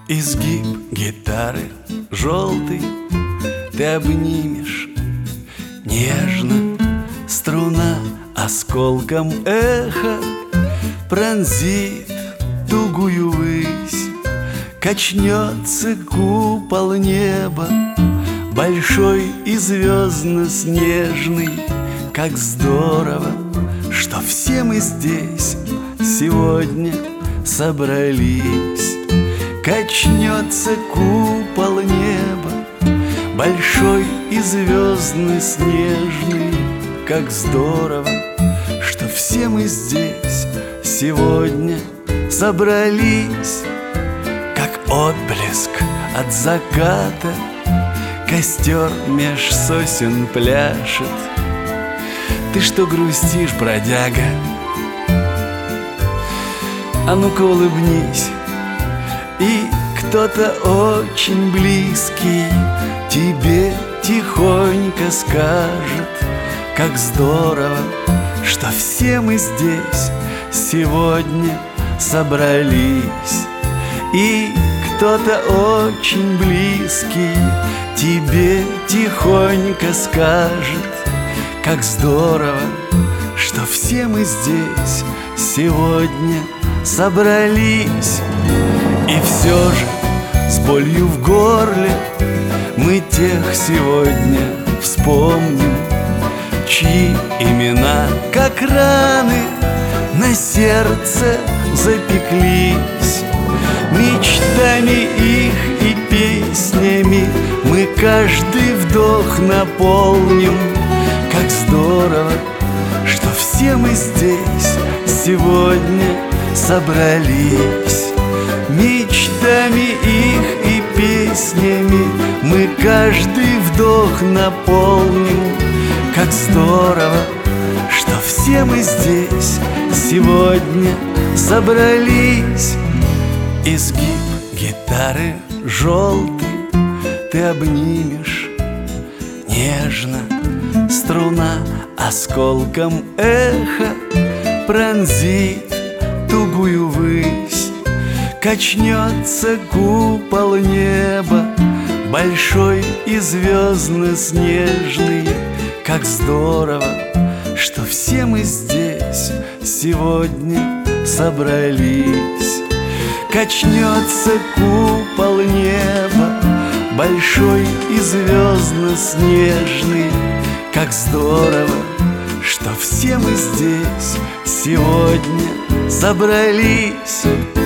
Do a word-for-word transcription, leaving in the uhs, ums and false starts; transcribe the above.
Изгиб гитары желтый ты обнимешь нежно, струна осколком эха пронзит тугую высь, качнется купол неба большой и звездно-снежный. Как здорово, что все мы здесь сегодня собрались. Качнется купол неба большой и звездно-снежный. Как здорово, что все мы здесь сегодня собрались. Как отблеск от заката костер меж сосен пляшет. Ты что грустишь, бродяга? А ну-ка улыбнись. И кто-то очень близкий тебе тихонько скажет: как здорово, что все мы здесь сегодня собрались. И кто-то очень близкий тебе тихонько скажет: как здорово, что все мы здесь сегодня собрались. И все же с болью в горле мы тех сегодня вспомним, чьи имена, как раны, на сердце запеклись. Мечтами их и песнями мы каждый вдох наполним. Как здорово, что все мы здесь сегодня собрались. Мечтами их и песнями мы каждый вдох наполним. Как здорово, что все мы здесь сегодня собрались. Изгиб гитары желтый ты обнимешь нежно, струна осколком эха пронзит тугую высь. Качнется купол неба большой и звездно-снежный. Как здорово, что все мы здесь сегодня собрались. Качнется купол неба большой и звездно-снежный. Как здорово, что все мы здесь сегодня собрались.